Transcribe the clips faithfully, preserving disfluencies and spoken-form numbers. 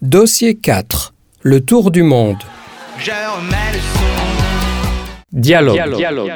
Dossier quatre. Le tour du monde. Je remets le son. Dialogue. Dialogue.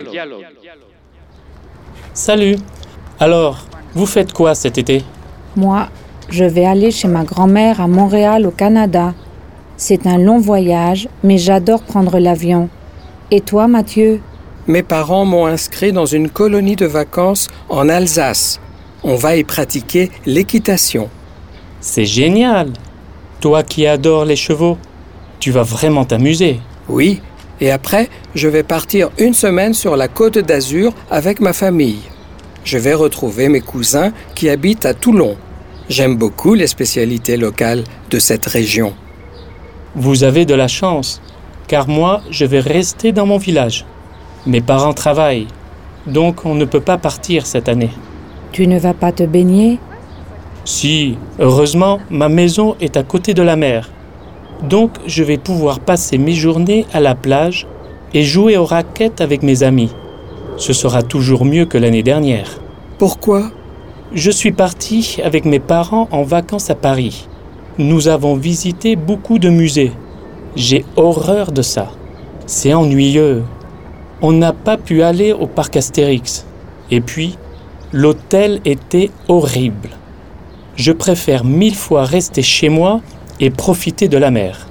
Salut. Alors, vous faites quoi cet été ? Moi, je vais aller chez ma grand-mère à Montréal, au Canada. C'est un long voyage, mais j'adore prendre l'avion. Et toi, Mathieu ? Mes parents m'ont inscrit dans une colonie de vacances en Alsace. On va y pratiquer l'équitation. C'est génial. Toi qui adores les chevaux, tu vas vraiment t'amuser. Oui, et après, je vais partir une semaine sur la Côte d'Azur avec ma famille. Je vais retrouver mes cousins qui habitent à Toulon. J'aime beaucoup les spécialités locales de cette région. Vous avez de la chance, car moi, je vais rester dans mon village. Mes parents travaillent, donc on ne peut pas partir cette année. Tu ne vas pas te baigner ? Si, heureusement, ma maison est à côté de la mer. Donc, je vais pouvoir passer mes journées à la plage et jouer aux raquettes avec mes amis. Ce sera toujours mieux que l'année dernière. Pourquoi ? Je suis parti avec mes parents en vacances à Paris. Nous avons visité beaucoup de musées. J'ai horreur de ça. C'est ennuyeux. On n'a pas pu aller au parc Astérix. Et puis, l'hôtel était horrible. Je préfère mille fois rester chez moi et profiter de la mer.